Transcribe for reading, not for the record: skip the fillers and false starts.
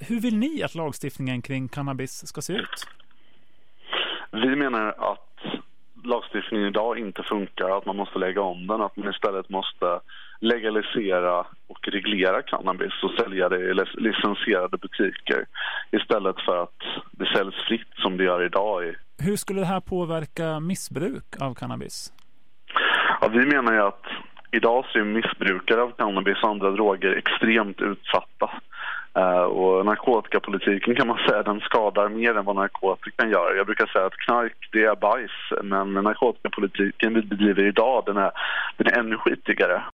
Hur vill ni att lagstiftningen kring cannabis ska se ut? Vi menar att lagstiftningen idag inte funkar, att man måste lägga om den, att man istället måste legalisera och reglera cannabis och sälja det i licensierade butiker istället för att det säljs fritt som det gör idag. Hur skulle det här påverka missbruk av cannabis? Ja, vi menar ju att idag så är missbrukare av cannabis och andra droger extremt utsatta. Och narkotikapolitiken kan man säga den skadar mer än vad narkotikan gör. Jag brukar säga att knark det är bajs, men narkotikapolitiken vi bedriver idag den är ännu skitigare.